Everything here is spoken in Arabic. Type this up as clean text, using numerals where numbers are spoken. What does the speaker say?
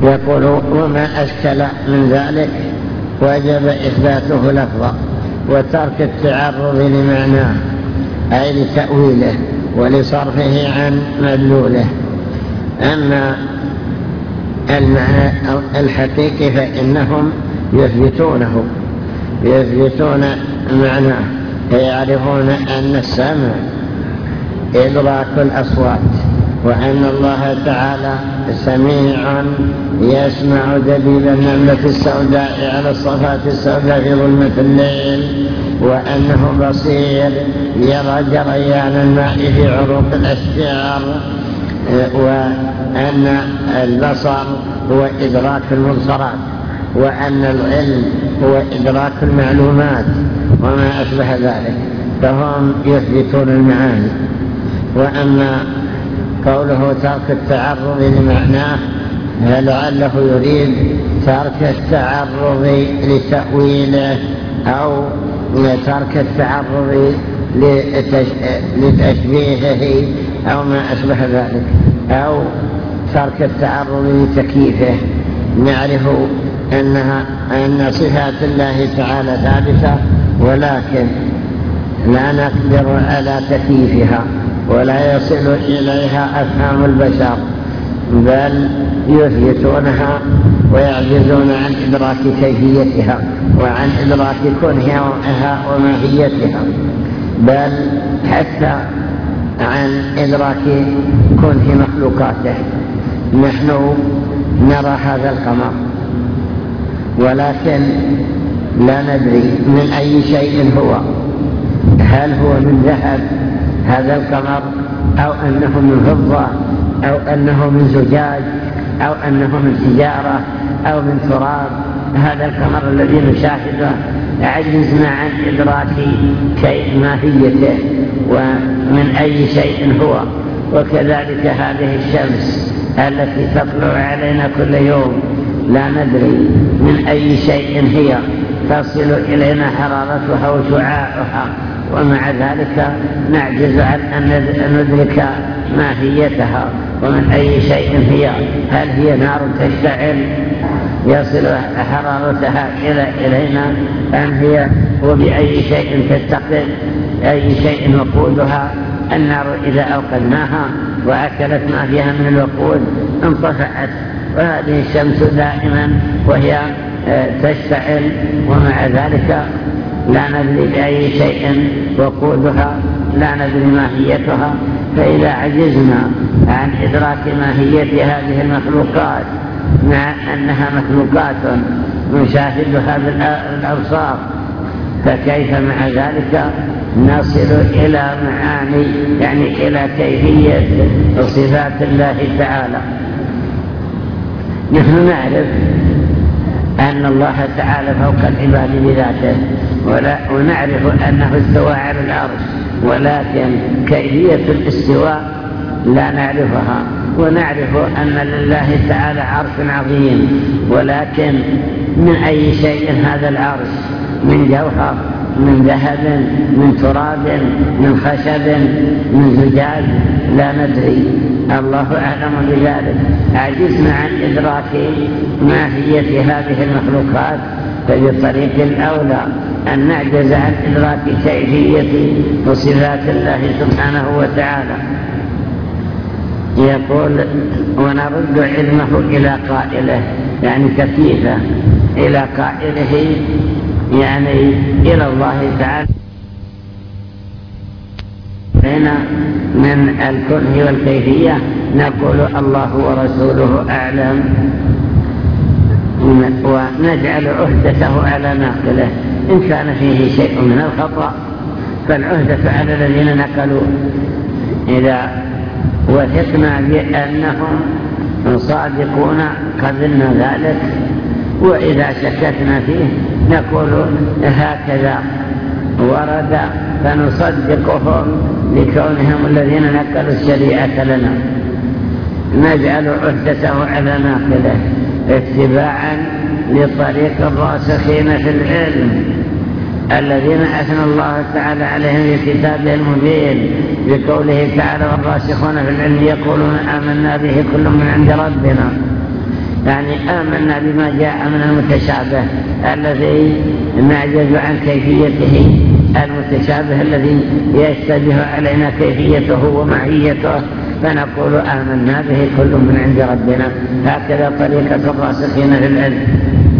يقول وما أشكل من ذلك وجب إثباته لفظا وترك التعرض لمعناه أي لتأويله ولصرفه عن مدلوله. أما المعنى الحقيقي فإنهم يثبتون معناه، فيعرفون أن السمع إدراك الأصوات، وأن الله تعالى سميع يسمع دبيب النملة السوداء على الصفات السوداء في ظلمة الليل، وأنه بصير يرى جريان الماء في عروق الأشجار، وأن البصر هو إدراك المبصرات، وأن العلم هو إدراك المعلومات وما أشبه ذلك، فهم يثبتون المعاني. وأما قوله ترك التعرض لمعناه فلعله يريد ترك التعرض لتأويله أو ترك التعرض لتشبيهه أو ما أشبه ذلك، أو ترك التعرض لتكييفه. نعرف أن صفات الله تعالى ثابتة، ولكن لا نقدر على تكييفها ولا يصل إليها أفهام البشر، بل يثبتونها ويعجزون عن إدراك كيفيتها وعن إدراك كنهها وماهيتها، بل حتى عن إدراك كنه مخلوقاته. نحن نرى هذا القمر ولكن لا ندري من أي شيء هو، هل هو من ذهب هذا القمر أو أنه من فضة أو أنه من زجاج أو أنه من حجارة أو من تراب. هذا القمر الذي نشاهده عجزنا عن إدراك شيء ماهيته ومن أي شيء هو. وكذلك هذه الشمس التي تطلع علينا كل يوم لا ندري من أي شيء هي، تصل إلينا حرارتها وشعاعها، ومع ذلك نعجز عن أن ندرك ماهيتها ومن أي شيء هي. هل هي نار تشتعل يصل حرارتها إلينا أم هي وبأي شيء تتقد؟ أي شيء وقودها؟ النار إذا أوقدناها وأكلت ما فيها من الوقود انطفأت، وهذه الشمس دائما وهي تشتعل، ومع ذلك لا ندري بأي شيء وقودها، لا ندري ماهيتها. فإذا عجزنا عن إدراك ماهية هذه المخلوقات مع أنها مخلوقات نشاهدها بالأبصار، فكيف مع ذلك نصل إلى معاني، يعني إلى كيفية صفات الله تعالى؟ نحن نعرف أن الله تعالى فوق العباد بذاته، ونعرف أنه استوى على العرش، ولكن كيفية الاستواء لا نعرفها. ونعرف أن لله تعالى عرش عظيم، ولكن من أي شيء هذا العرش؟ من جوهر، من ذهب، من تراب، من خشب، من زجاج؟ لا ندري، الله أعلم بذلك. عجزنا عن إدراك ماهية هذه المخلوقات، فبطريق الأولى أن نعجز عن إدراك كيفية وصفات الله سبحانه وتعالى. يقول ونرد علمه إلى قائله، يعني تكييفه إلى قائله، يعني إلى الله تعالى. هنا من الكنه والكيفية نقول الله ورسوله أعلم، ونجعل عهدته على ناقله. إن كان فيه شيء من الخطأ فالعهدة على الذين نقلوا. إذا وثقنا بأنهم صادقون قبلنا ذلك، وإذا شككنا فيه نقول هكذا ورد، فنصدقهم لكونهم الذين نقلوا الشريعة لنا. نجعل عهدته على ناقله اتباعا لطريق الراسخين في العلم الذين أثنى الله تعالى عليهم في كتابه المبين بقوله تعالى والراسخون في العلم يقولون آمنا به كل من عند ربنا. يعني آمنا بما جاء من المتشابه الذي نعجز عن كيفيته، المتشابه الذي يشتبه علينا كيفيته ومعيته، فنقول آمنا به كل من عند ربنا. هكذا طريقة الراسخين في العلم.